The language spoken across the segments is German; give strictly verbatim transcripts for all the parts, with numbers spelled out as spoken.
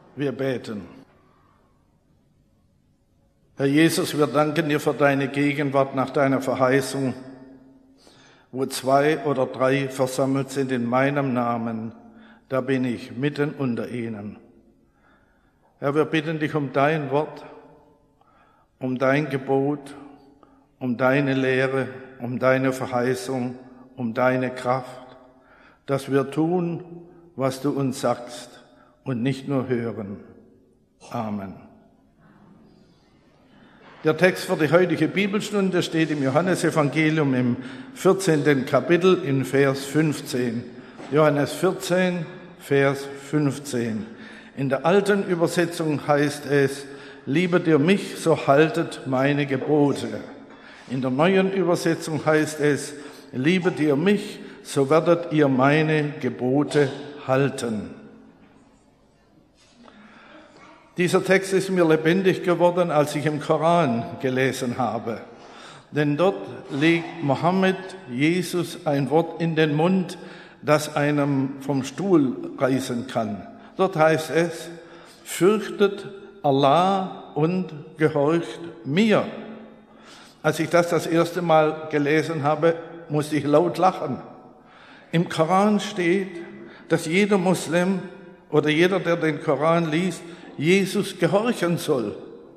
Wir beten. Herr Jesus, wir danken dir für deine Gegenwart nach deiner Verheißung, wo zwei oder drei versammelt sind in meinem Namen, da bin ich mitten unter ihnen. Herr, wir bitten dich um dein Wort, um dein Gebot, um deine Lehre, um deine Verheißung, um deine Kraft, dass wir tun, was du uns sagst und nicht nur hören. Amen. Der Text für die heutige Bibelstunde steht im Johannesevangelium im vierzehnten Kapitel in Vers fünfzehn. Johannes vierzehn, Vers fünfzehn. In der alten Übersetzung heißt es, liebet ihr mich, so haltet meine Gebote. In der neuen Übersetzung heißt es, liebet ihr mich, so werdet ihr meine Gebote halten. Dieser Text ist mir lebendig geworden, als ich im Koran gelesen habe. Denn dort legt Mohammed Jesus ein Wort in den Mund, das einem vom Stuhl reißen kann. Dort heißt es, fürchtet Allah und gehorcht mir. Als ich das das erste Mal gelesen habe, musste ich laut lachen. Im Koran steht, dass jeder Muslim oder jeder, der den Koran liest, Jesus gehorchen soll.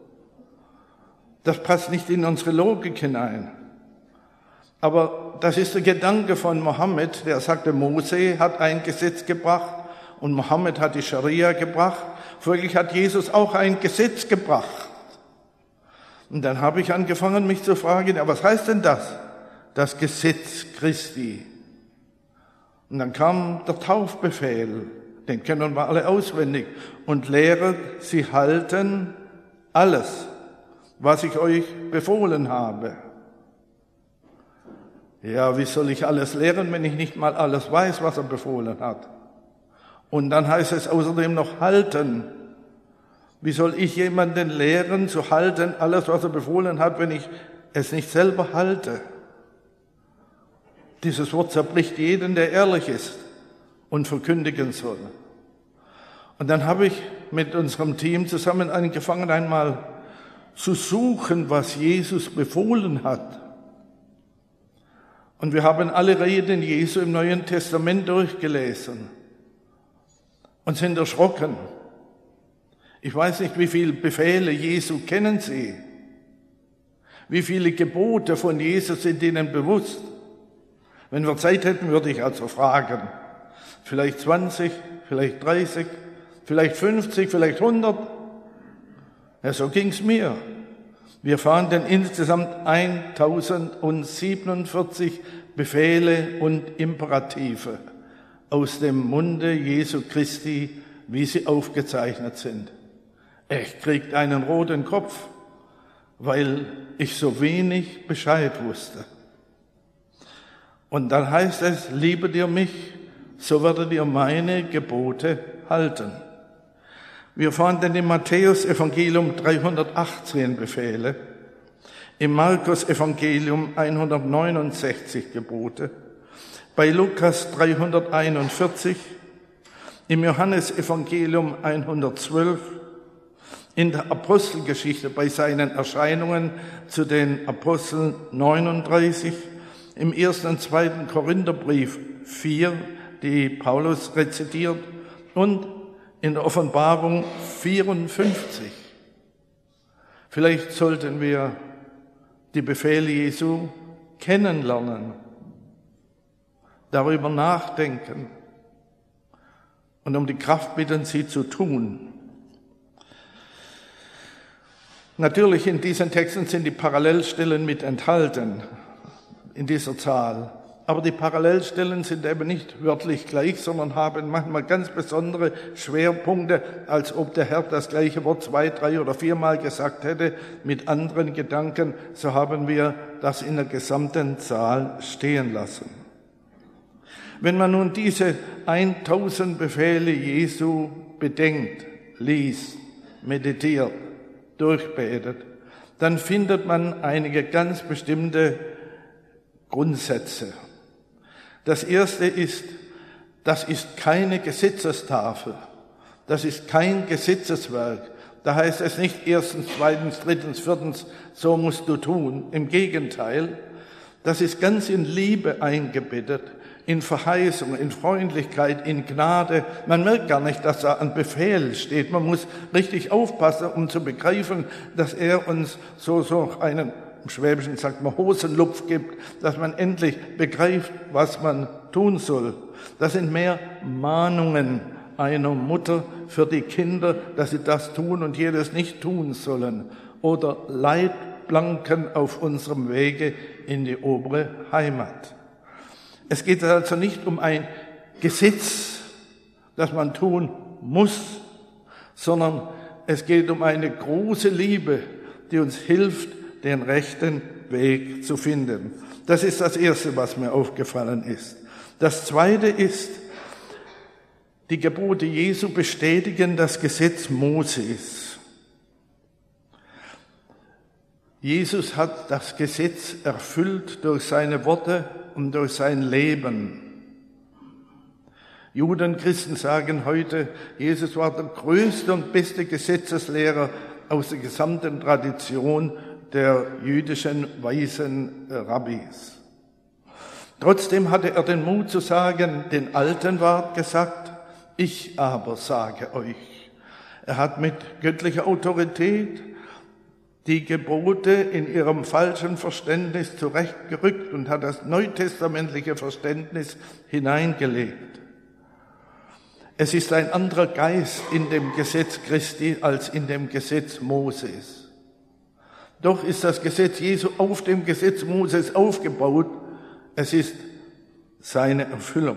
Das passt nicht in unsere Logik hinein. Aber das ist der Gedanke von Mohammed, der sagte, Mose hat ein Gesetz gebracht und Mohammed hat die Scharia gebracht. Folglich hat Jesus auch ein Gesetz gebracht. Und dann habe ich angefangen, mich zu fragen, ja, was heißt denn das? Das Gesetz Christi. Und dann kam der Taufbefehl. Den kennen wir alle auswendig. Und lehret, sie halten alles, was ich euch befohlen habe. Ja, wie soll ich alles lehren, wenn ich nicht mal alles weiß, was er befohlen hat? Und dann heißt es außerdem noch halten. Wie soll ich jemanden lehren, zu halten, alles, was er befohlen hat, wenn ich es nicht selber halte? Dieses Wort zerbricht jeden, der ehrlich ist und verkündigen soll. Und dann habe ich mit unserem Team zusammen angefangen, einmal zu suchen, was Jesus befohlen hat. Und wir haben alle Reden Jesu im Neuen Testament durchgelesen und sind erschrocken. Ich weiß nicht, wie viele Befehle Jesu kennen Sie? Wie viele Gebote von Jesus sind Ihnen bewusst? Wenn wir Zeit hätten, würde ich also fragen. Vielleicht zwanzig, vielleicht dreißig, vielleicht fünfzig, vielleicht hundert. Ja, so ging's mir. Wir fanden insgesamt tausendsiebenundvierzig Befehle und Imperative aus dem Munde Jesu Christi, wie sie aufgezeichnet sind. Ich kriegte einen roten Kopf, weil ich so wenig Bescheid wusste. Und dann heißt es, liebet ihr mich, so werdet ihr meine Gebote halten. Wir fanden im Matthäus-Evangelium dreihundertachtzehn Befehle, im Markus-Evangelium hundertneunundsechzig Gebote, bei Lukas dreihunderteinundvierzig, im Johannes-Evangelium hundertzwölf, in der Apostelgeschichte bei seinen Erscheinungen zu den Aposteln neununddreißig, im ersten und zweiten Korintherbrief vier, die Paulus rezitiert, und in der Offenbarung vierundfünfzig. Vielleicht sollten wir die Befehle Jesu kennenlernen, darüber nachdenken und um die Kraft bitten, sie zu tun. Natürlich in diesen Texten sind die Parallelstellen mit enthalten, in dieser Zahl. Aber die Parallelstellen sind eben nicht wörtlich gleich, sondern haben manchmal ganz besondere Schwerpunkte, als ob der Herr das gleiche Wort zwei, drei oder viermal gesagt hätte, mit anderen Gedanken. So haben wir das in der gesamten Zahl stehen lassen. Wenn man nun diese tausend Befehle Jesu bedenkt, liest, meditiert, durchbetet, dann findet man einige ganz bestimmte Grundsätze. Das erste ist, das ist keine Gesetzestafel. Das ist kein Gesetzeswerk. Da heißt es nicht erstens, zweitens, drittens, viertens, so musst du tun. Im Gegenteil, das ist ganz in Liebe eingebettet, in Verheißung, in Freundlichkeit, in Gnade. Man merkt gar nicht, dass da ein Befehl steht. Man muss richtig aufpassen, um zu begreifen, dass er uns so, so einen, im Schwäbischen sagt man, Hosenlupf gibt, dass man endlich begreift, was man tun soll. Das sind mehr Mahnungen einer Mutter für die Kinder, dass sie das tun und jedes nicht tun sollen. Oder Leitplanken auf unserem Wege in die obere Heimat. Es geht also nicht um ein Gesetz, das man tun muss, sondern es geht um eine große Liebe, die uns hilft, den rechten Weg zu finden. Das ist das Erste, was mir aufgefallen ist. Das Zweite ist, die Gebote Jesu bestätigen das Gesetz Moses. Jesus hat das Gesetz erfüllt durch seine Worte und durch sein Leben. Juden, Christen sagen heute, Jesus war der größte und beste Gesetzeslehrer aus der gesamten Tradition der jüdischen weisen Rabbis. Trotzdem hatte er den Mut zu sagen, den Alten ward gesagt, ich aber sage euch. Er hat mit göttlicher Autorität die Gebote in ihrem falschen Verständnis zurechtgerückt und hat das neutestamentliche Verständnis hineingelegt. Es ist ein anderer Geist in dem Gesetz Christi als in dem Gesetz Moses. Doch ist das Gesetz Jesu auf dem Gesetz Moses aufgebaut. Es ist seine Erfüllung.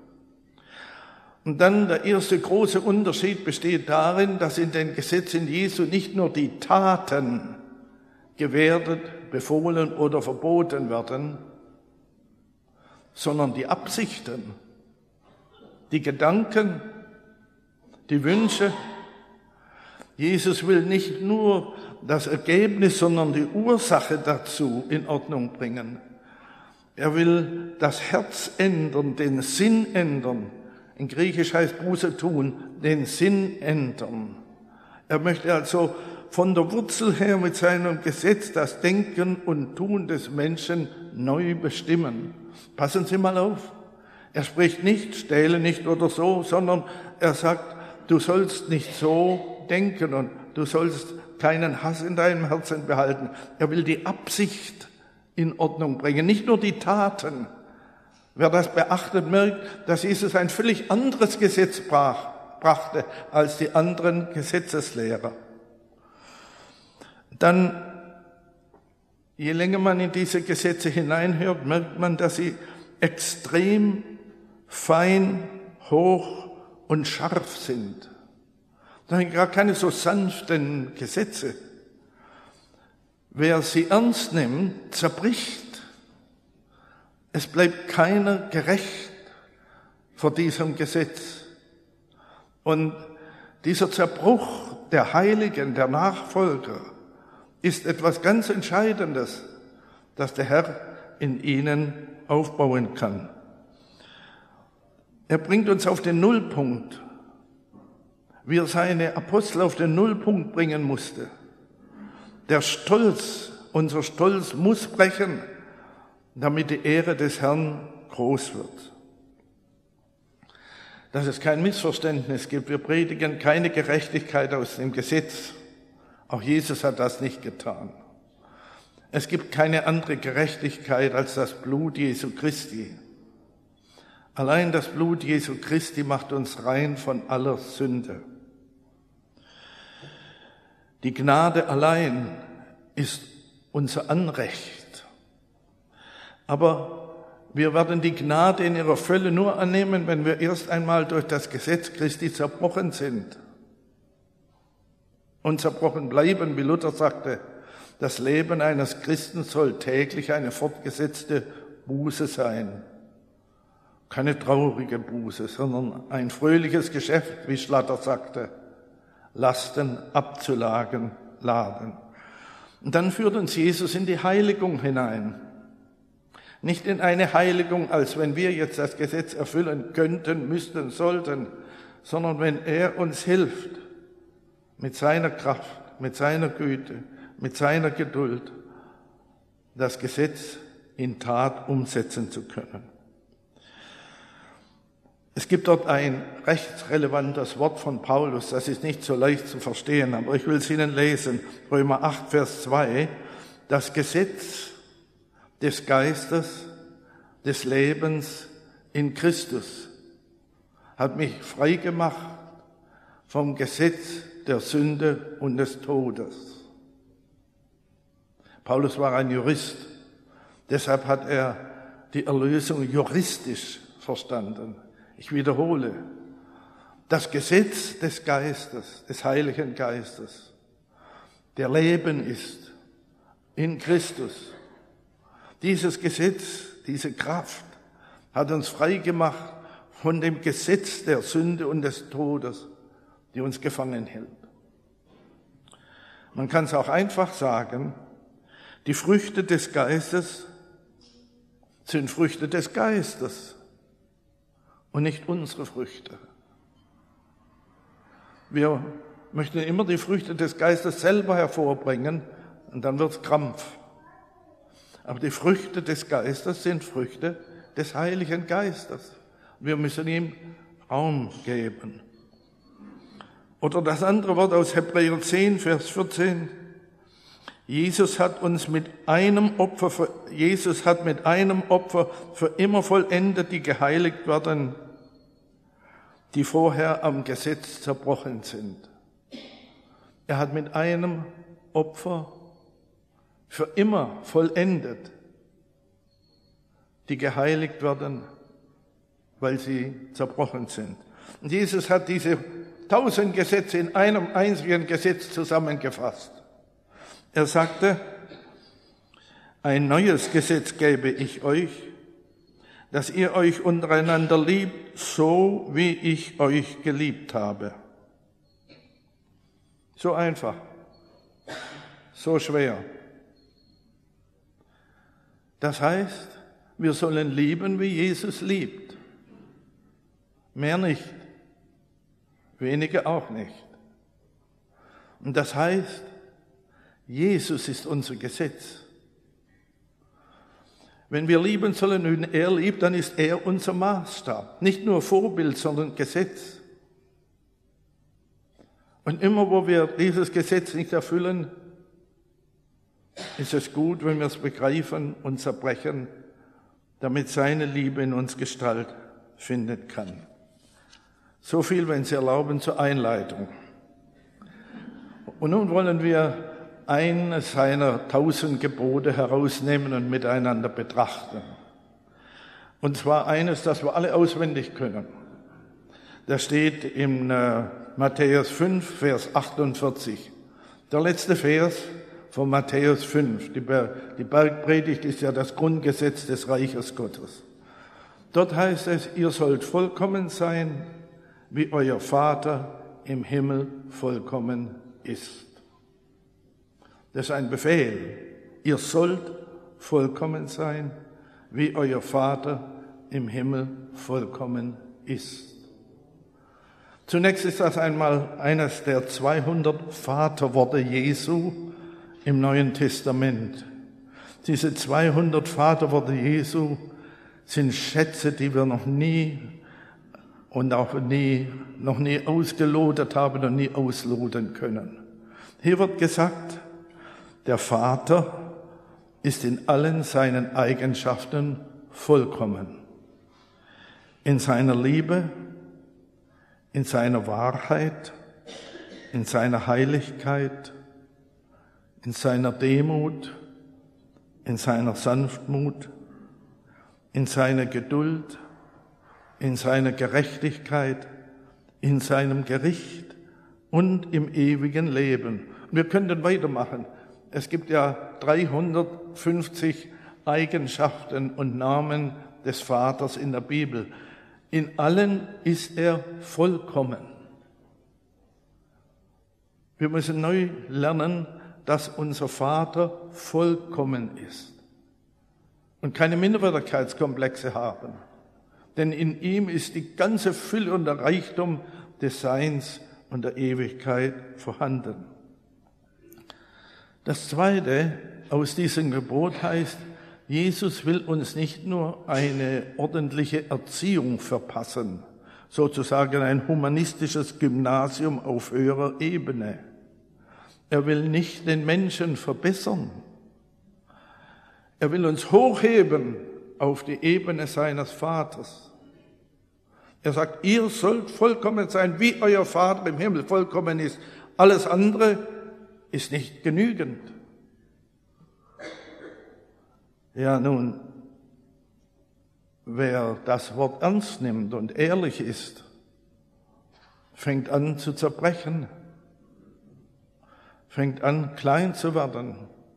Und dann der erste große Unterschied besteht darin, dass in den Gesetzen Jesu nicht nur die Taten gewertet, befohlen oder verboten werden, sondern die Absichten, die Gedanken, die Wünsche. Jesus will nicht nur das Ergebnis, sondern die Ursache dazu in Ordnung bringen. Er will das Herz ändern, den Sinn ändern. In Griechisch heißt Buße tun, den Sinn ändern. Er möchte also von der Wurzel her mit seinem Gesetz das Denken und Tun des Menschen neu bestimmen. Passen Sie mal auf. Er spricht nicht, stehle nicht oder so, sondern er sagt, du sollst nicht so denken und du sollst keinen Hass in deinem Herzen behalten. Er will die Absicht in Ordnung bringen, nicht nur die Taten. Wer das beachtet, merkt, dass Jesus ein völlig anderes Gesetz brach, brachte als die anderen Gesetzeslehrer. Dann, je länger man in diese Gesetze hineinhört, merkt man, dass sie extrem fein, hoch und scharf sind. Das sind gar keine so sanften Gesetze. Wer sie ernst nimmt, zerbricht. Es bleibt keiner gerecht vor diesem Gesetz. Und dieser Zerbruch der Heiligen, der Nachfolger, ist etwas ganz Entscheidendes, das der Herr in ihnen aufbauen kann. Er bringt uns auf den Nullpunkt, wie er seine Apostel auf den Nullpunkt bringen musste. Der Stolz, unser Stolz muss brechen, damit die Ehre des Herrn groß wird. Dass es kein Missverständnis gibt. Wir predigen keine Gerechtigkeit aus dem Gesetz. Auch Jesus hat das nicht getan. Es gibt keine andere Gerechtigkeit als das Blut Jesu Christi. Allein das Blut Jesu Christi macht uns rein von aller Sünde. Die Gnade allein ist unser Anrecht. Aber wir werden die Gnade in ihrer Fülle nur annehmen, wenn wir erst einmal durch das Gesetz Christi zerbrochen sind. Und zerbrochen bleiben, wie Luther sagte, das Leben eines Christen soll täglich eine fortgesetzte Buße sein. Keine traurige Buße, sondern ein fröhliches Geschäft, wie Schlatter sagte, Lasten abzuladen, laden. Und dann führt uns Jesus in die Heiligung hinein. Nicht in eine Heiligung, als wenn wir jetzt das Gesetz erfüllen könnten, müssten, sollten, sondern wenn er uns hilft, mit seiner Kraft, mit seiner Güte, mit seiner Geduld, das Gesetz in Tat umsetzen zu können. Es gibt dort ein recht relevantes Wort von Paulus, das ist nicht so leicht zu verstehen, aber ich will es Ihnen lesen. Römer acht, Vers zwei. Das Gesetz des Geistes, des Lebens in Christus hat mich frei gemacht vom Gesetz der Sünde und des Todes. Paulus war ein Jurist, deshalb hat er die Erlösung juristisch verstanden. Ich wiederhole, das Gesetz des Geistes, des Heiligen Geistes, der Leben ist in Christus. Dieses Gesetz, diese Kraft hat uns frei gemacht von dem Gesetz der Sünde und des Todes, die uns gefangen hält. Man kann es auch einfach sagen, die Früchte des Geistes sind Früchte des Geistes und nicht unsere Früchte. Wir möchten immer die Früchte des Geistes selber hervorbringen und dann wird's Krampf. Aber die Früchte des Geistes sind Früchte des Heiligen Geistes. Wir müssen ihm Raum geben. Oder das andere Wort aus Hebräer zehn, Vers vierzehn. Jesus hat uns mit einem Opfer, für, Jesus hat mit einem Opfer für immer vollendet, die geheiligt werden, die vorher am Gesetz zerbrochen sind. Er hat mit einem Opfer für immer vollendet, die geheiligt werden, weil sie zerbrochen sind. Und Jesus hat diese tausend Gesetze in einem einzigen Gesetz zusammengefasst. Er sagte, ein neues Gesetz gebe ich euch, dass ihr euch untereinander liebt, so wie ich euch geliebt habe. So einfach, so schwer. Das heißt, wir sollen lieben, wie Jesus liebt. Mehr nicht, wenige auch nicht. Und das heißt, Jesus ist unser Gesetz. Wenn wir lieben sollen, und er liebt, dann ist er unser Maßstab. Nicht nur Vorbild, sondern Gesetz. Und immer, wo wir dieses Gesetz nicht erfüllen, ist es gut, wenn wir es begreifen und zerbrechen, damit seine Liebe in uns Gestalt finden kann. So viel, wenn Sie erlauben, zur Einleitung. Und nun wollen wir eines seiner tausend Gebote herausnehmen und miteinander betrachten. Und zwar eines, das wir alle auswendig können. Das steht in äh, Matthäus fünf, Vers achtundvierzig. Der letzte Vers von Matthäus fünf. Die, Ber- die Bergpredigt ist ja das Grundgesetz des Reiches Gottes. Dort heißt es, ihr sollt vollkommen sein, wie euer Vater im Himmel vollkommen ist. Das ist ein Befehl. Ihr sollt vollkommen sein, wie euer Vater im Himmel vollkommen ist. Zunächst ist das einmal eines der zweihundert Vaterworte Jesu im Neuen Testament. Diese zweihundert Vaterworte Jesu sind Schätze, die wir noch nie und auch nie, noch nie ausgelotet haben und nie ausloten können. Hier wird gesagt, der Vater ist in allen seinen Eigenschaften vollkommen. In seiner Liebe, in seiner Wahrheit, in seiner Heiligkeit, in seiner Demut, in seiner Sanftmut, in seiner Geduld, in seiner Gerechtigkeit, in seinem Gericht und im ewigen Leben. Wir könnten weitermachen. Es gibt ja dreihundertfünfzig Eigenschaften und Namen des Vaters in der Bibel. In allen ist er vollkommen. Wir müssen neu lernen, dass unser Vater vollkommen ist und keine Minderwertigkeitskomplexe haben. Denn in ihm ist die ganze Fülle und der Reichtum des Seins und der Ewigkeit vorhanden. Das Zweite aus diesem Gebot heißt, Jesus will uns nicht nur eine ordentliche Erziehung verpassen, sozusagen ein humanistisches Gymnasium auf höherer Ebene. Er will nicht den Menschen verbessern. Er will uns hochheben auf die Ebene seines Vaters. Er sagt, ihr sollt vollkommen sein, wie euer Vater im Himmel vollkommen ist. Alles andere ist nicht genügend. Ja, nun, wer das Wort ernst nimmt und ehrlich ist, fängt an zu zerbrechen, fängt an klein zu werden.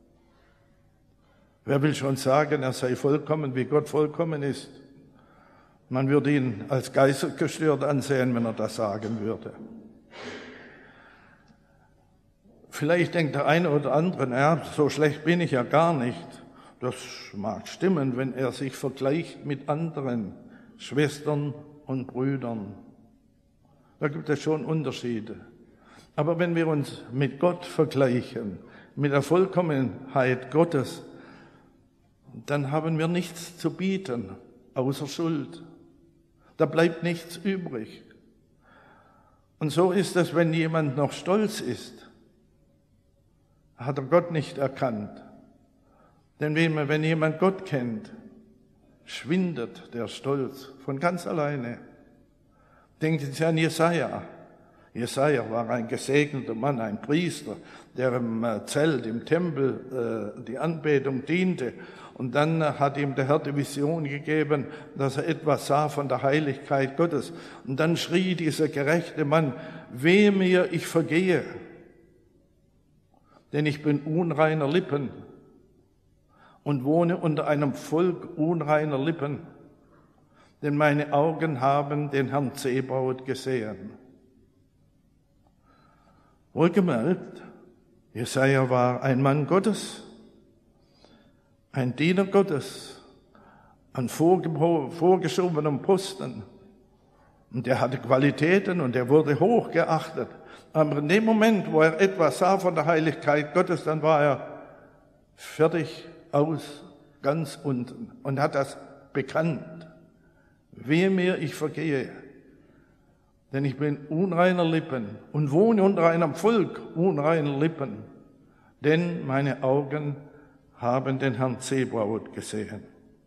Wer will schon sagen, er sei vollkommen, wie Gott vollkommen ist? Man würde ihn als geistesgestört ansehen, wenn er das sagen würde. Vielleicht denkt der eine oder andere, ja, so schlecht bin ich ja gar nicht. Das mag stimmen, wenn er sich vergleicht mit anderen Schwestern und Brüdern. Da gibt es schon Unterschiede. Aber wenn wir uns mit Gott vergleichen, mit der Vollkommenheit Gottes, dann haben wir nichts zu bieten, außer Schuld. Da bleibt nichts übrig. Und so ist es, wenn jemand noch stolz ist, hat er Gott nicht erkannt. Denn wenn jemand Gott kennt, schwindet der Stolz von ganz alleine. Denken Sie an Jesaja. Jesaja war ein gesegneter Mann, ein Priester, der im Zelt, im Tempel äh, die Anbetung diente. Und dann hat ihm der Herr die Vision gegeben, dass er etwas sah von der Heiligkeit Gottes. Und dann schrie dieser gerechte Mann, wehe mir, ich vergehe, denn ich bin unreiner Lippen und wohne unter einem Volk unreiner Lippen, denn meine Augen haben den Herrn Zebaoth gesehen. Wohlgemerkt, Jesaja war ein Mann Gottes, ein Diener Gottes, an vorgeschobenem Posten. Und er hatte Qualitäten und er wurde hochgeachtet. Aber in dem Moment, wo er etwas sah von der Heiligkeit Gottes, dann war er fertig aus, ganz unten und hat das bekannt. Wehe mir, ich vergehe, denn ich bin unreiner Lippen und wohne unter einem Volk unreiner Lippen, denn meine Augen haben den Herrn Zebaoth gesehen.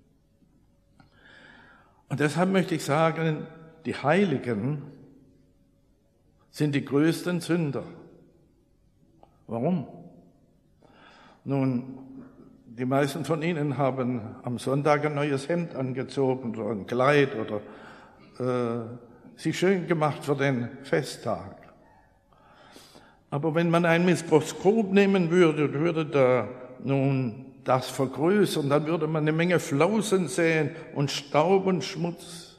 Und deshalb möchte ich sagen, die Heiligen sind die größten Sünder. Warum? Nun, die meisten von Ihnen haben am Sonntag ein neues Hemd angezogen oder ein Kleid oder äh, sich schön gemacht für den Festtag. Aber wenn man ein Mikroskop nehmen würde, würde da nun das vergrößern, dann würde man eine Menge Flausen sehen und Staub und Schmutz.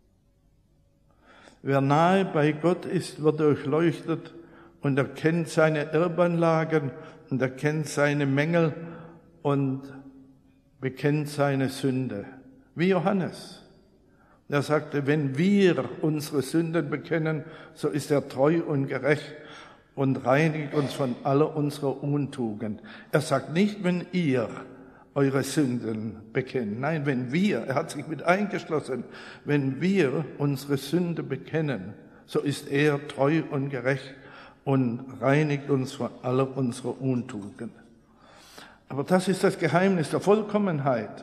Wer nahe bei Gott ist, wird durchleuchtet und erkennt seine Erbanlagen und erkennt seine Mängel und bekennt seine Sünde. Wie Johannes. Er sagte, wenn wir unsere Sünden bekennen, so ist er treu und gerecht und reinigt uns von aller unserer Untugend. Er sagt nicht, wenn ihr eure Sünden bekennt. Nein, wenn wir, er hat sich mit eingeschlossen, wenn wir unsere Sünde bekennen, so ist er treu und gerecht und reinigt uns von aller unserer Untugend. Aber das ist das Geheimnis der Vollkommenheit,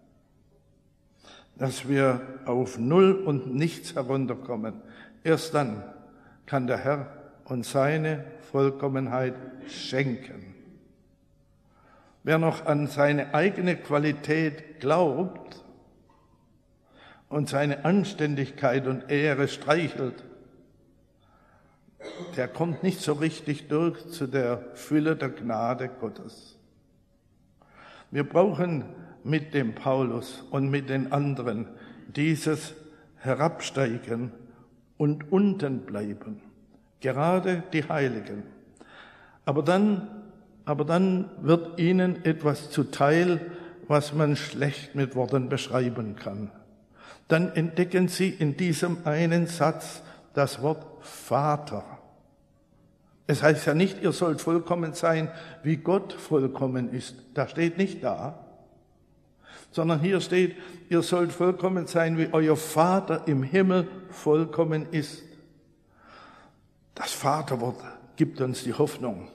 dass wir auf Null und Nichts herunterkommen. Erst dann kann der Herr uns seine Vollkommenheit schenken. Wer noch an seine eigene Qualität glaubt und seine Anständigkeit und Ehre streichelt, der kommt nicht so richtig durch zu der Fülle der Gnade Gottes. Wir brauchen mit dem Paulus und mit den anderen dieses Herabsteigen und unten bleiben, gerade die Heiligen. Aber dann, aber dann wird ihnen etwas zuteil, was man schlecht mit Worten beschreiben kann. Dann entdecken sie in diesem einen Satz das Wort Vater. Es heißt ja nicht, ihr sollt vollkommen sein, wie Gott vollkommen ist. Das steht nicht da. Sondern hier steht, ihr sollt vollkommen sein, wie euer Vater im Himmel vollkommen ist. Das Vaterwort gibt uns die Hoffnung.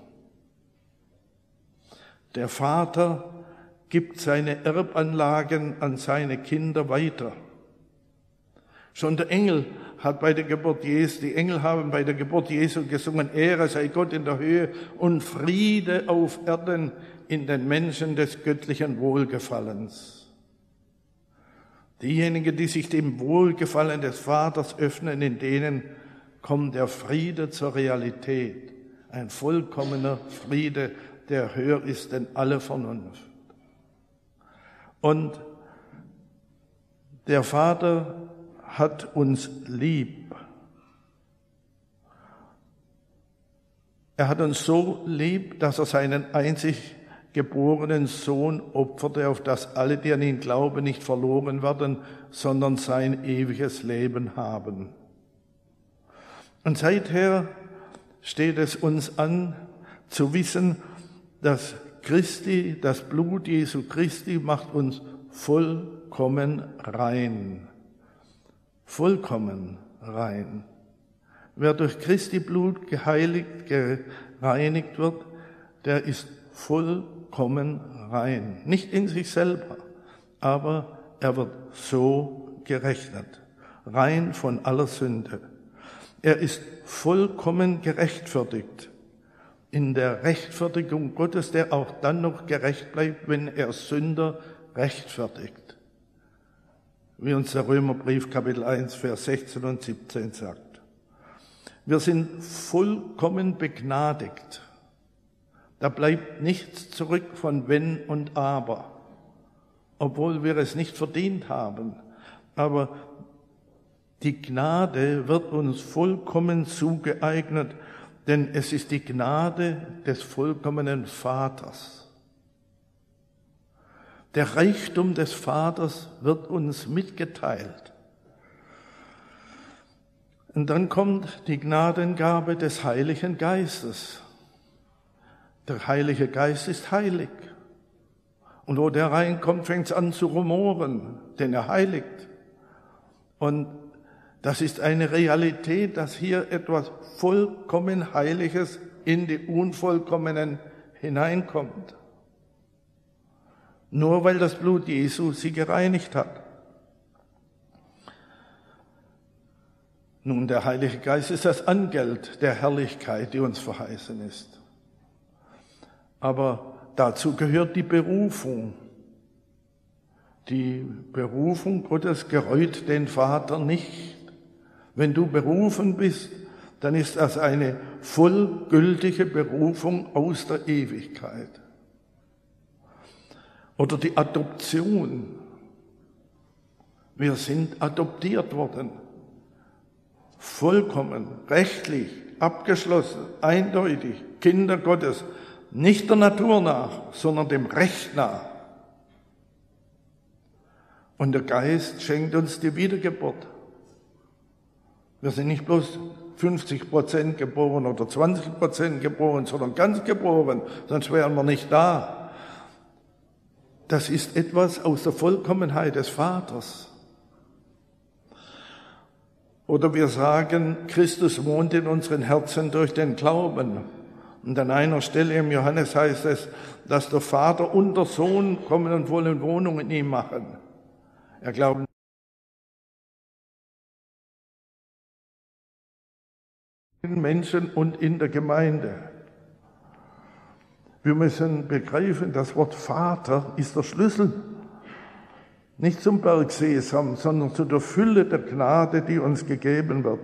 Der Vater gibt seine Erbanlagen an seine Kinder weiter. Schon der Engel hat bei der Geburt Jesu, die Engel haben bei der Geburt Jesu gesungen, Ehre sei Gott in der Höhe und Friede auf Erden in den Menschen des göttlichen Wohlgefallens. Diejenigen, die sich dem Wohlgefallen des Vaters öffnen, in denen kommt der Friede zur Realität. Ein vollkommener Friede, der höher ist denn alle Vernunft. Und der Vater hat uns lieb. Er hat uns so lieb, dass er seinen einzig geborenen Sohn opferte, auf das alle, die an ihn glauben, nicht verloren werden, sondern sein ewiges Leben haben. Und seither steht es uns an, zu wissen, dass Christi, das Blut Jesu Christi macht uns vollkommen rein. Vollkommen rein. Wer durch Christi Blut geheiligt, gereinigt wird, der ist vollkommen rein. Nicht in sich selber, aber er wird so gerechnet. Rein von aller Sünde. Er ist vollkommen gerechtfertigt. In der Rechtfertigung Gottes, der auch dann noch gerecht bleibt, wenn er Sünder rechtfertigt. Wie uns der Römerbrief Kapitel eins, Vers sechzehn und siebzehn sagt. Wir sind vollkommen begnadigt. Da bleibt nichts zurück von Wenn und Aber, obwohl wir es nicht verdient haben. Aber die Gnade wird uns vollkommen zugeeignet, denn es ist die Gnade des vollkommenen Vaters. Der Reichtum des Vaters wird uns mitgeteilt. Und dann kommt die Gnadengabe des Heiligen Geistes. Der Heilige Geist ist heilig. Und wo der reinkommt, fängt es an zu rumoren, denn er heiligt. Und das ist eine Realität, dass hier etwas vollkommen Heiliges in die Unvollkommenen hineinkommt. Nur weil das Blut Jesu sie gereinigt hat. Nun, der Heilige Geist ist das Angeld der Herrlichkeit, die uns verheißen ist. Aber dazu gehört die Berufung. Die Berufung Gottes gereut den Vater nicht. Wenn du berufen bist, dann ist das eine vollgültige Berufung aus der Ewigkeit. Oder die Adoption. Wir sind adoptiert worden. Vollkommen, rechtlich, abgeschlossen, eindeutig, Kinder Gottes. Nicht der Natur nach, sondern dem Recht nach. Und der Geist schenkt uns die Wiedergeburt. Wir sind nicht bloß fünfzig Prozent geboren oder zwanzig Prozent geboren, sondern ganz geboren, sonst wären wir nicht da. Das ist etwas aus der Vollkommenheit des Vaters. Oder wir sagen, Christus wohnt in unseren Herzen durch den Glauben. Und an einer Stelle im Johannes heißt es, dass der Vater und der Sohn kommen und wollen Wohnung in ihm machen. Er glaubt in Menschen und in der Gemeinde. Wir müssen begreifen, das Wort Vater ist der Schlüssel. Nicht zum Berg Sesam, sondern zu der Fülle der Gnade, die uns gegeben wird.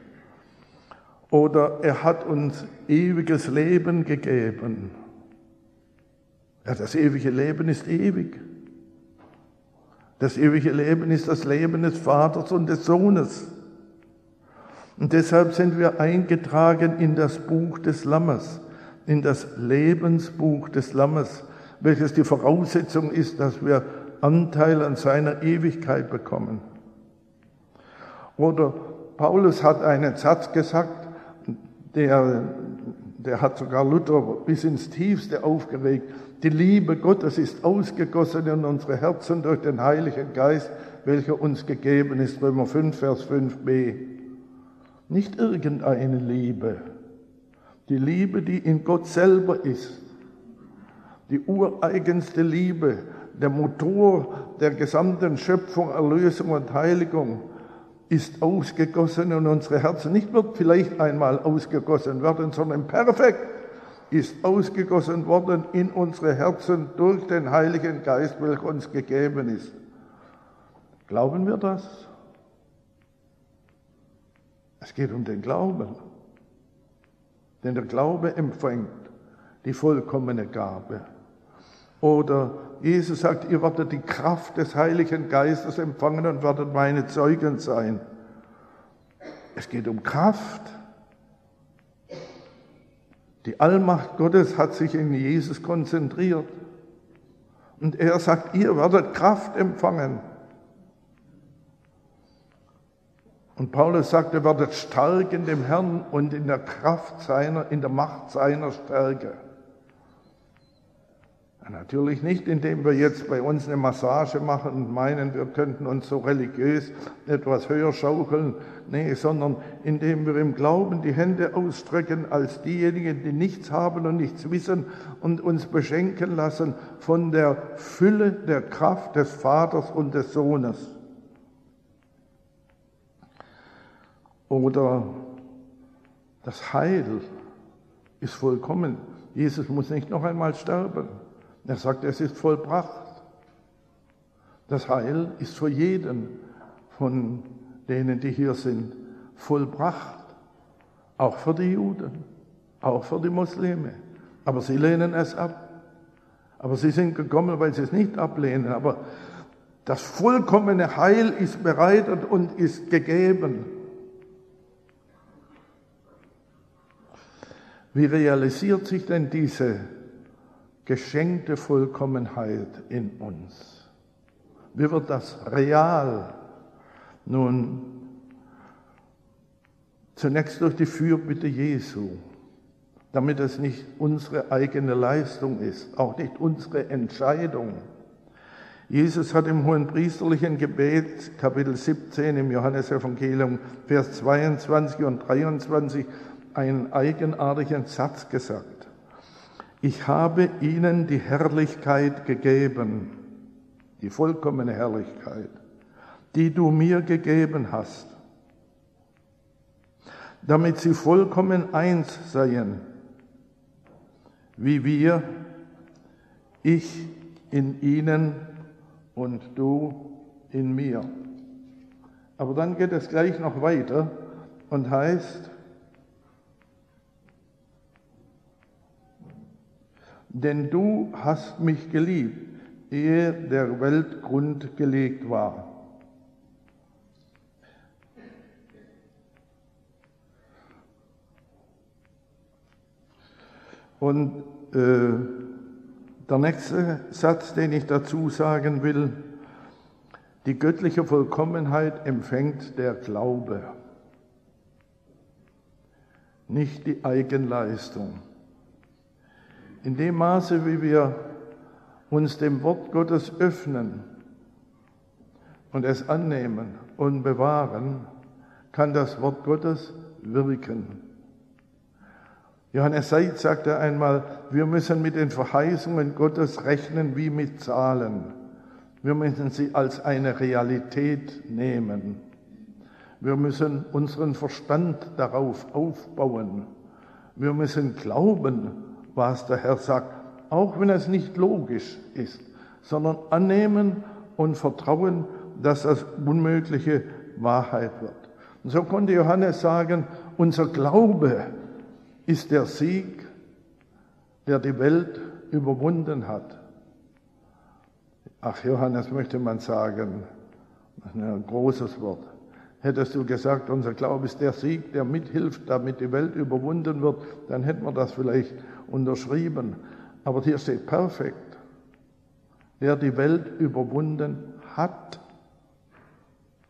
Oder er hat uns ewiges Leben gegeben. Ja, das ewige Leben ist ewig. Das ewige Leben ist das Leben des Vaters und des Sohnes. Und deshalb sind wir eingetragen in das Buch des Lammes, in das Lebensbuch des Lammes, welches die Voraussetzung ist, dass wir Anteil an seiner Ewigkeit bekommen. Oder Paulus hat einen Satz gesagt, der, der hat sogar Luther bis ins Tiefste aufgeregt. Die Liebe Gottes ist ausgegossen in unsere Herzen durch den Heiligen Geist, welcher uns gegeben ist. Römer fünf, Vers fünf b. Nicht irgendeine Liebe. Die Liebe, die in Gott selber ist. Die ureigenste Liebe, der Motor der gesamten Schöpfung, Erlösung und Heiligung, ist ausgegossen in unsere Herzen. Nicht wird vielleicht einmal ausgegossen werden, sondern perfekt ist ausgegossen worden in unsere Herzen durch den Heiligen Geist, welcher uns gegeben ist. Glauben wir das? Es geht um den Glauben. Denn der Glaube empfängt die vollkommene Gabe. Oder Jesus sagt, ihr werdet die Kraft des Heiligen Geistes empfangen und werdet meine Zeugen sein. Es geht um Kraft. Die Allmacht Gottes hat sich in Jesus konzentriert. Und er sagt, ihr werdet Kraft empfangen. Und Paulus sagt, ihr werdet stark in dem Herrn und in der Kraft seiner, in der Macht seiner Stärke. Natürlich nicht, indem wir jetzt bei uns eine Massage machen und meinen, wir könnten uns so religiös etwas höher schaukeln. Nee, sondern indem wir im Glauben die Hände ausstrecken als diejenigen, die nichts haben und nichts wissen und uns beschenken lassen von der Fülle der Kraft des Vaters und des Sohnes. Oder das Heil ist vollkommen. Jesus muss nicht noch einmal sterben. Er sagt, es ist vollbracht. Das Heil ist für jeden von denen, die hier sind, vollbracht. Auch für die Juden, auch für die Muslime. Aber sie lehnen es ab. Aber sie sind gekommen, weil sie es nicht ablehnen. Aber das vollkommene Heil ist bereitet und ist gegeben. Wie realisiert sich denn diese geschenkte Vollkommenheit in uns? Wie wird das real? Nun, zunächst durch die Fürbitte Jesu, damit es nicht unsere eigene Leistung ist, auch nicht unsere Entscheidung. Jesus hat im hohenpriesterlichen Gebet, Kapitel siebzehn im Johannesevangelium, Vers zweiundzwanzig und dreiundzwanzig, einen eigenartigen Satz gesagt. Ich habe ihnen die Herrlichkeit gegeben, die vollkommene Herrlichkeit, die du mir gegeben hast, damit sie vollkommen eins seien, wie wir, ich in ihnen und du in mir. Aber dann geht es gleich noch weiter und heißt, denn du hast mich geliebt, ehe der Weltgrund gelegt war. Und äh, der nächste Satz, den ich dazu sagen will, die göttliche Vollkommenheit empfängt der Glaube, nicht die Eigenleistung. In dem Maße, wie wir uns dem Wort Gottes öffnen und es annehmen und bewahren, kann das Wort Gottes wirken. Johannes Seitz sagte einmal, wir müssen mit den Verheißungen Gottes rechnen wie mit Zahlen. Wir müssen sie als eine Realität nehmen. Wir müssen unseren Verstand darauf aufbauen. Wir müssen glauben, was der Herr sagt, auch wenn es nicht logisch ist, sondern annehmen und vertrauen, dass das Unmögliche Wahrheit wird. Und so konnte Johannes sagen, unser Glaube ist der Sieg, der die Welt überwunden hat. Ach, Johannes, möchte man sagen, das ist ein großes Wort. Hättest du gesagt, unser Glaube ist der Sieg, der mithilft, damit die Welt überwunden wird, dann hätten wir das vielleicht unterschrieben. Aber hier steht perfekt, der die Welt überwunden hat.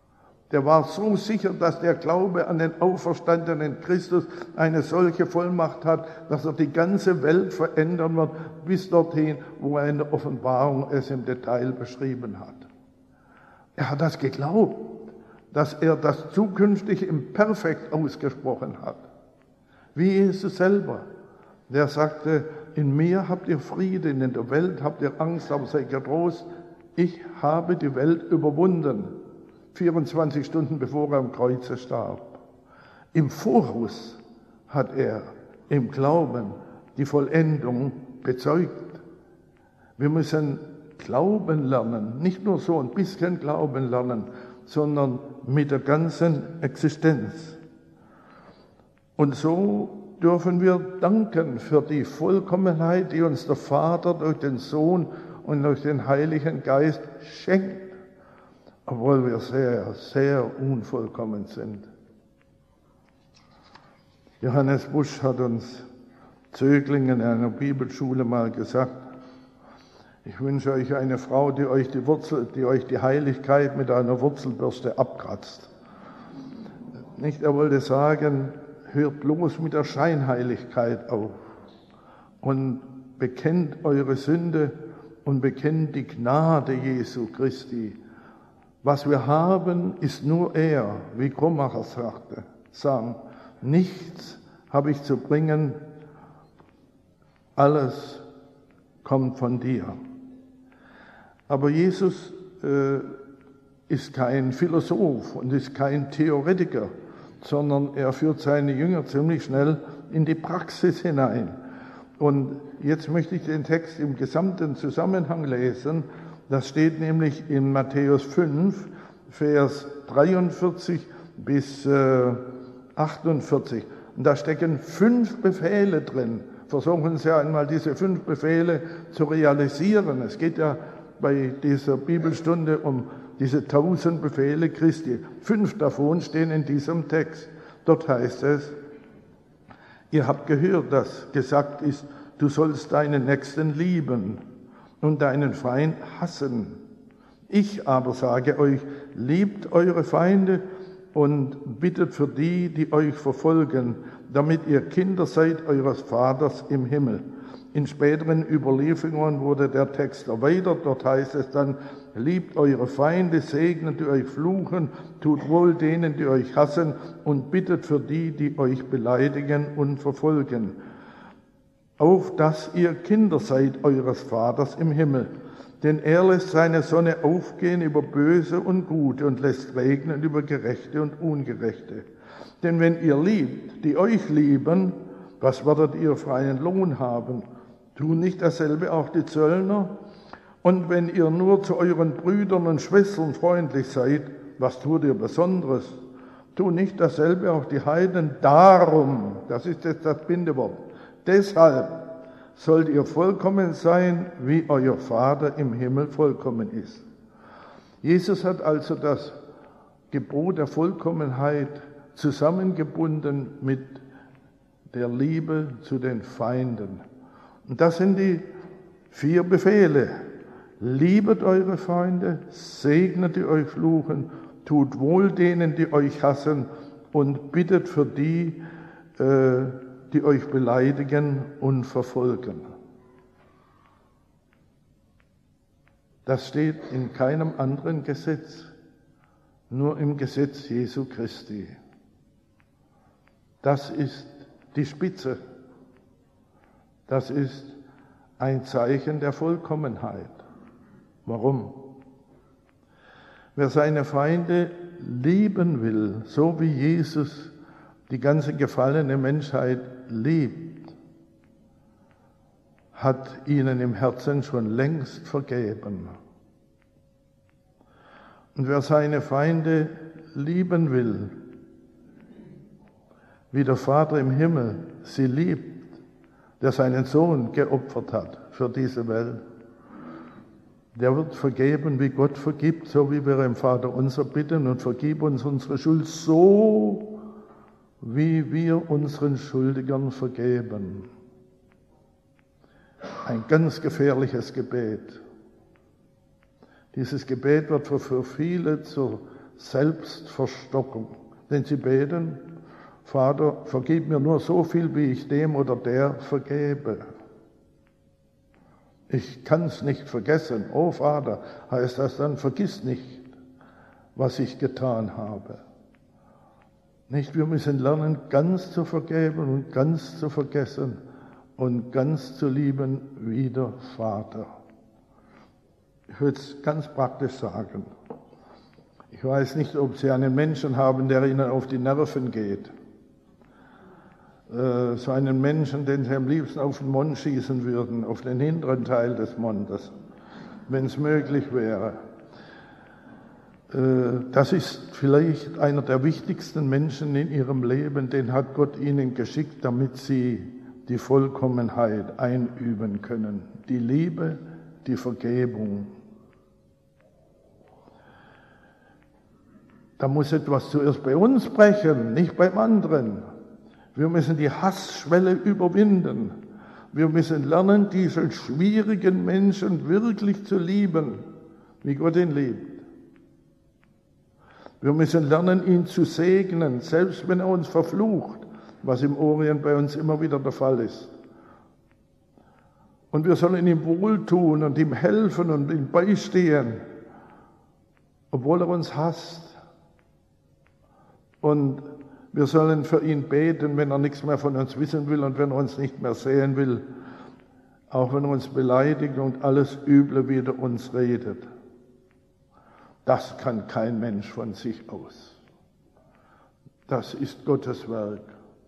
Der war so sicher, dass der Glaube an den auferstandenen Christus eine solche Vollmacht hat, dass er die ganze Welt verändern wird, bis dorthin, wo er in der Offenbarung es im Detail beschrieben hat. Er hat das geglaubt, dass er das Zukünftige im Perfekt ausgesprochen hat. Wie Jesus selber, der sagte, in mir habt ihr Frieden, in der Welt habt ihr Angst, aber seid getrost, ich habe die Welt überwunden. vierundzwanzig Stunden bevor er am Kreuze starb. Im Voraus hat er im Glauben die Vollendung bezeugt. Wir müssen Glauben lernen, nicht nur so ein bisschen Glauben lernen, sondern mit der ganzen Existenz. Und so dürfen wir danken für die Vollkommenheit, die uns der Vater durch den Sohn und durch den Heiligen Geist schenkt, obwohl wir sehr, sehr unvollkommen sind. Johannes Busch hat uns Zöglingen in einer Bibelschule mal gesagt, ich wünsche euch eine Frau, die euch die Wurzel, die euch die Heiligkeit mit einer Wurzelbürste abkratzt. Nicht, er wollte sagen, hört bloß mit der Scheinheiligkeit auf und bekennt eure Sünde und bekennt die Gnade Jesu Christi. Was wir haben, ist nur er, wie Krummacher sagte, sagen, nichts habe ich zu bringen, alles kommt von dir. Aber Jesus äh, ist kein Philosoph und ist kein Theoretiker, sondern er führt seine Jünger ziemlich schnell in die Praxis hinein. Und jetzt möchte ich den Text im gesamten Zusammenhang lesen. Das steht nämlich in Matthäus fünf, Vers dreiundvierzig bis achtundvierzig. Und da stecken fünf Befehle drin. Versuchen Sie einmal, diese fünf Befehle zu realisieren. Es geht ja bei dieser Bibelstunde um diese tausend Befehle Christi. Fünf davon stehen in diesem Text. Dort heißt es, ihr habt gehört, dass gesagt ist, du sollst deinen Nächsten lieben und deinen Feind hassen. Ich aber sage euch, liebt eure Feinde und bittet für die, die euch verfolgen, damit ihr Kinder seid eures Vaters im Himmel. In späteren Überlieferungen wurde der Text erweitert. Dort heißt es dann, liebt eure Feinde, segnet die euch fluchen, tut wohl denen, die euch hassen und bittet für die, die euch beleidigen und verfolgen. Auf dass ihr Kinder seid eures Vaters im Himmel. Denn er lässt seine Sonne aufgehen über Böse und Gute und lässt regnen über Gerechte und Ungerechte. Denn wenn ihr liebt, die euch lieben, was werdet ihr für einen Lohn haben? Tun nicht dasselbe auch die Zöllner? Und wenn ihr nur zu euren Brüdern und Schwestern freundlich seid, was tut ihr Besonderes? Tun nicht dasselbe auch die Heiden? Darum, das ist jetzt das Bindewort, deshalb sollt ihr vollkommen sein, wie euer Vater im Himmel vollkommen ist. Jesus hat also das Gebot der Vollkommenheit zusammengebunden mit der Liebe zu den Feinden. Und das sind die vier Befehle. Liebet eure Feinde, segnet die euch fluchen, tut wohl denen, die euch hassen und bittet für die, die euch beleidigen und verfolgen. Das steht in keinem anderen Gesetz, nur im Gesetz Jesu Christi. Das ist die Spitze. Das ist ein Zeichen der Vollkommenheit. Warum? Wer seine Feinde lieben will, so wie Jesus die ganze gefallene Menschheit liebt, hat ihnen im Herzen schon längst vergeben. Und wer seine Feinde lieben will, wie der Vater im Himmel sie liebt, der seinen Sohn geopfert hat für diese Welt, der wird vergeben, wie Gott vergibt, so wie wir im Vater unser bitten und vergib uns unsere Schuld, so wie wir unseren Schuldigern vergeben. Ein ganz gefährliches Gebet. Dieses Gebet wird für viele zur Selbstverstockung. Denn sie beten, Vater, vergib mir nur so viel, wie ich dem oder der vergebe. Ich kann es nicht vergessen. Oh Vater, heißt das dann, vergiss nicht, was ich getan habe. Nicht, wir müssen lernen, ganz zu vergeben und ganz zu vergessen und ganz zu lieben wie der Vater. Ich würde es ganz praktisch sagen. Ich weiß nicht, ob Sie einen Menschen haben, der Ihnen auf die Nerven geht. Äh, so einen Menschen, den Sie am liebsten auf den Mond schießen würden, auf den hinteren Teil des Mondes, wenn es möglich wäre. Äh, das ist vielleicht einer der wichtigsten Menschen in Ihrem Leben, den hat Gott Ihnen geschickt, damit Sie die Vollkommenheit einüben können. Die Liebe, die Vergebung. Da muss etwas zuerst bei uns brechen, nicht beim anderen. Wir müssen die Hassschwelle überwinden. Wir müssen lernen, diesen schwierigen Menschen wirklich zu lieben, wie Gott ihn liebt. Wir müssen lernen, ihn zu segnen, selbst wenn er uns verflucht, was im Orient bei uns immer wieder der Fall ist. Und wir sollen ihm wohltun und ihm helfen und ihm beistehen, obwohl er uns hasst. Und wir sollen für ihn beten, wenn er nichts mehr von uns wissen will und wenn er uns nicht mehr sehen will, auch wenn er uns beleidigt und alles Üble wider uns redet. Das kann kein Mensch von sich aus. Das ist Gottes Werk.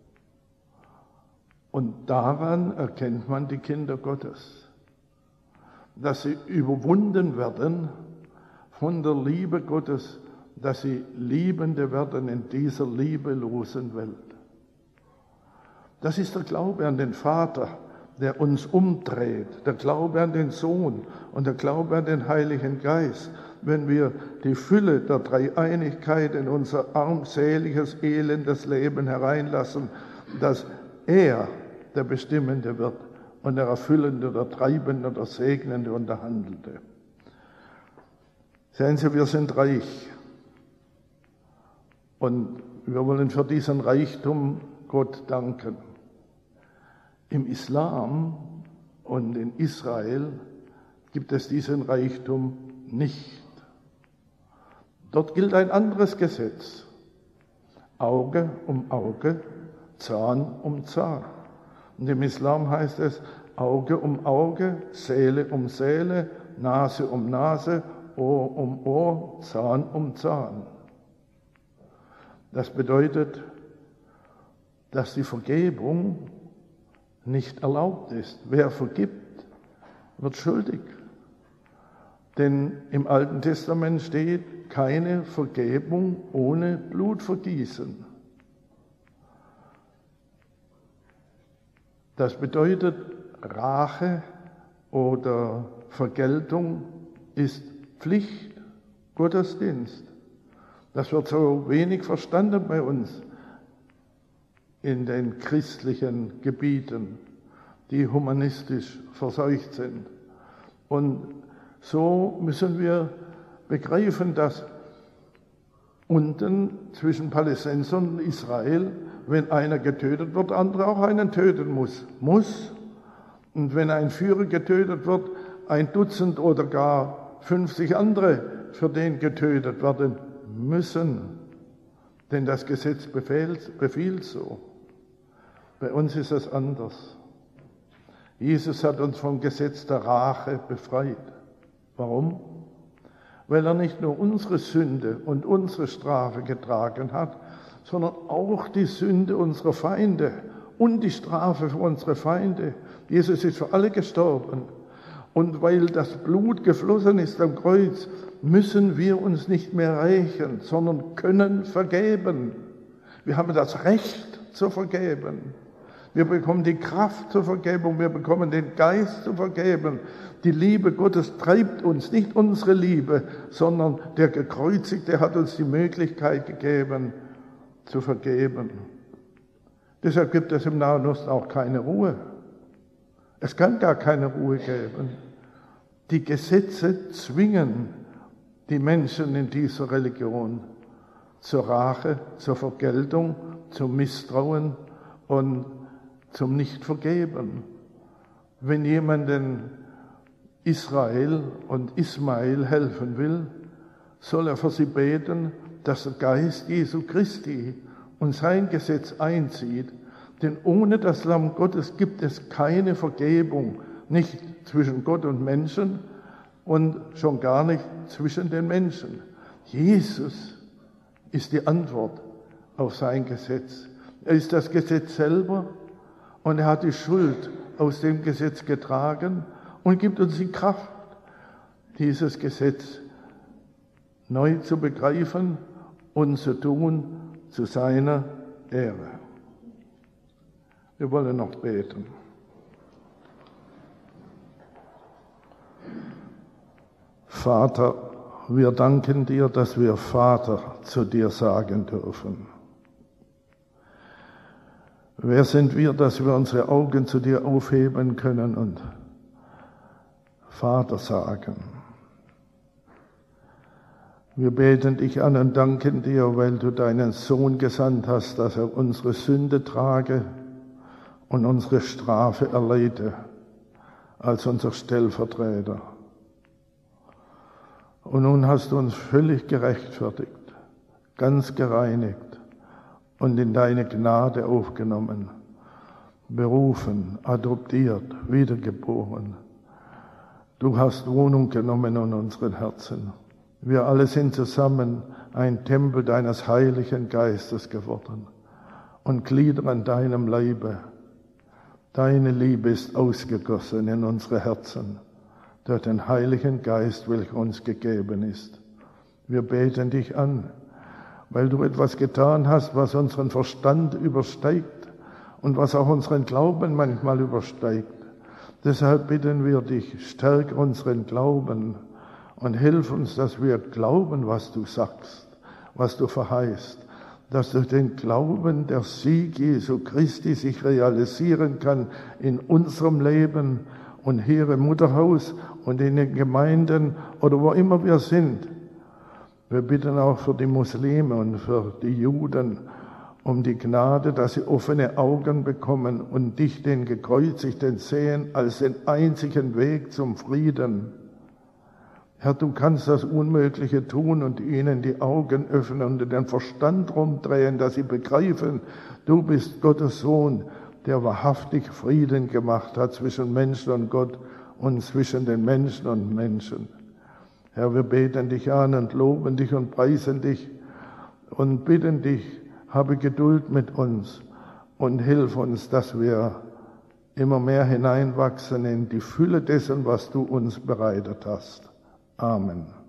Und daran erkennt man die Kinder Gottes, dass sie überwunden werden von der Liebe Gottes, dass sie Liebende werden in dieser liebelosen Welt. Das ist der Glaube an den Vater, der uns umdreht, der Glaube an den Sohn und der Glaube an den Heiligen Geist. Wenn wir die Fülle der Dreieinigkeit in unser armseliges, elendes Leben hereinlassen, dass er der Bestimmende wird und der Erfüllende, der Treibende, der Segnende und der Handelnde. Sehen Sie, wir sind reich. Und wir wollen für diesen Reichtum Gott danken. Im Islam und in Israel gibt es diesen Reichtum nicht. Dort gilt ein anderes Gesetz. Auge um Auge, Zahn um Zahn. Und im Islam heißt es Auge um Auge, Seele um Seele, Nase um Nase, Ohr um Ohr, Zahn um Zahn. Das bedeutet, dass die Vergebung nicht erlaubt ist. Wer vergibt, wird schuldig. Denn im Alten Testament steht, keine Vergebung ohne Blutvergießen. Das bedeutet, Rache oder Vergeltung ist Pflicht, Gottesdienst. Das wird so wenig verstanden bei uns in den christlichen Gebieten, die humanistisch verseucht sind. Und so müssen wir begreifen, dass unten zwischen Palästinensern und Israel, wenn einer getötet wird, der andere auch einen töten muss. Muss. Und wenn ein Führer getötet wird, ein Dutzend oder gar fünfzig andere für den getötet werden müssen. Denn das Gesetz befiehlt, befiehlt so. Bei uns ist es anders. Jesus hat uns vom Gesetz der Rache befreit. Warum? Weil er nicht nur unsere Sünde und unsere Strafe getragen hat, sondern auch die Sünde unserer Feinde und die Strafe für unsere Feinde. Jesus ist für alle gestorben. Und weil das Blut geflossen ist am Kreuz, müssen wir uns nicht mehr rächen, sondern können vergeben. Wir haben das Recht zu vergeben. Wir bekommen die Kraft zur Vergebung, wir bekommen den Geist zu vergeben. Die Liebe Gottes treibt uns, nicht unsere Liebe, sondern der Gekreuzigte hat uns die Möglichkeit gegeben, zu vergeben. Deshalb gibt es im Nahen Osten auch keine Ruhe. Es kann gar keine Ruhe geben. Die Gesetze zwingen die Menschen in dieser Religion. zur Rache, zur Vergeltung, zum Misstrauen und zum Nichtvergeben. Wenn jemanden Israel und Ismael helfen will, soll er für sie beten, dass der Geist Jesu Christi und sein Gesetz einzieht. Denn ohne das Lamm Gottes gibt es keine Vergebung, nicht zwischen Gott und Menschen und schon gar nicht zwischen den Menschen. Jesus ist die Antwort auf sein Gesetz. Er ist das Gesetz selber und er hat die Schuld aus dem Gesetz getragen und gibt uns die Kraft, dieses Gesetz neu zu begreifen und zu tun zu seiner Ehre. Wir wollen noch beten. Vater, wir danken dir, dass wir Vater zu dir sagen dürfen. Wer sind wir, dass wir unsere Augen zu dir aufheben können und Vater sagen? Wir beten dich an und danken dir, weil du deinen Sohn gesandt hast, dass er unsere Sünde trage und unsere Strafe erleide als unser Stellvertreter. Und nun hast du uns völlig gerechtfertigt, ganz gereinigt und in deine Gnade aufgenommen, berufen, adoptiert, wiedergeboren. Du hast Wohnung genommen in unseren Herzen. Wir alle sind zusammen ein Tempel deines Heiligen Geistes geworden und Glieder an deinem Leibe. Deine Liebe ist ausgegossen in unsere Herzen durch den Heiligen Geist, welcher uns gegeben ist. Wir beten dich an, weil du etwas getan hast, was unseren Verstand übersteigt und was auch unseren Glauben manchmal übersteigt. Deshalb bitten wir dich, stärk unseren Glauben und hilf uns, dass wir glauben, was du sagst, was du verheißt, dass durch den Glauben der Sieg Jesu Christi sich realisieren kann in unserem Leben und hier im Mutterhaus und in den Gemeinden oder wo immer wir sind. Wir bitten auch für die Muslime und für die Juden um die Gnade, dass sie offene Augen bekommen und dich, den Gekreuzigten, sehen als den einzigen Weg zum Frieden. Herr, du kannst das Unmögliche tun und ihnen die Augen öffnen und den Verstand rumdrehen, dass sie begreifen, du bist Gottes Sohn, der wahrhaftig Frieden gemacht hat zwischen Menschen und Gott und zwischen den Menschen und Menschen. Herr, wir beten dich an und loben dich und preisen dich und bitten dich, habe Geduld mit uns und hilf uns, dass wir immer mehr hineinwachsen in die Fülle dessen, was du uns bereitet hast. Amen.